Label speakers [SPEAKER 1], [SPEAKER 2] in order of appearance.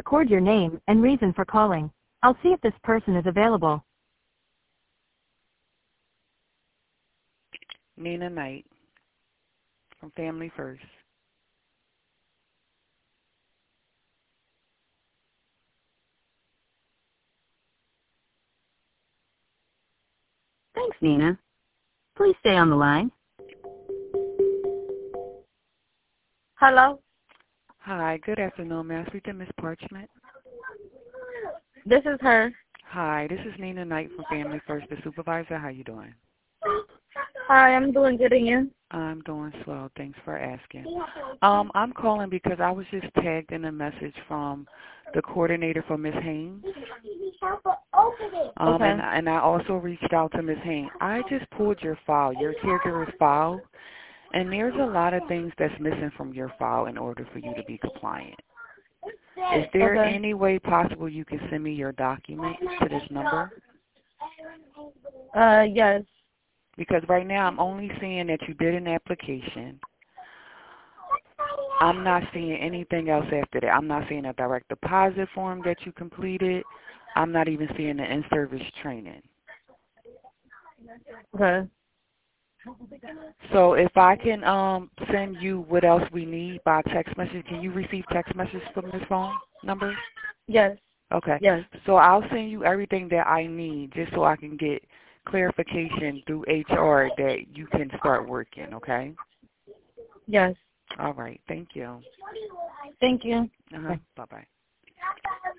[SPEAKER 1] record your name and reason for calling. I'll see if this person is available.
[SPEAKER 2] Nina Knight from Family First.
[SPEAKER 3] Thanks, Nina. Please stay on the line.
[SPEAKER 4] Hello?
[SPEAKER 2] Hi, good afternoon. May I speak to Ms. Parchment?
[SPEAKER 4] This is her.
[SPEAKER 2] Hi, this is Nina Knight from Family First, the supervisor. How you doing?
[SPEAKER 4] Hi, I'm doing good, and you?
[SPEAKER 2] I'm doing swell. Thanks for asking. I'm calling because I was just tagged in a message from the coordinator for Ms. Haynes.
[SPEAKER 4] Okay.
[SPEAKER 2] And I also reached out to Ms. Haynes. I just pulled your file, your caregiver's file, and there's a lot of things that's missing from your file in order for you to be compliant. Is there any way possible you can send me your documents to this number?
[SPEAKER 4] Yes.
[SPEAKER 2] Because right now I'm only seeing that you did an application. I'm not seeing anything else after that. I'm not seeing a direct deposit form that you completed. I'm not even seeing the in-service training.
[SPEAKER 4] Okay.
[SPEAKER 2] So if I can send you what else we need by text message, can you receive text messages from this phone number?
[SPEAKER 4] Yes.
[SPEAKER 2] Okay.
[SPEAKER 4] Yes.
[SPEAKER 2] So I'll send you everything that I need just so I can get clarification through HR that you can start working, okay?
[SPEAKER 4] Yes.
[SPEAKER 2] All right. Thank you.
[SPEAKER 4] Thank you.
[SPEAKER 2] Bye-bye.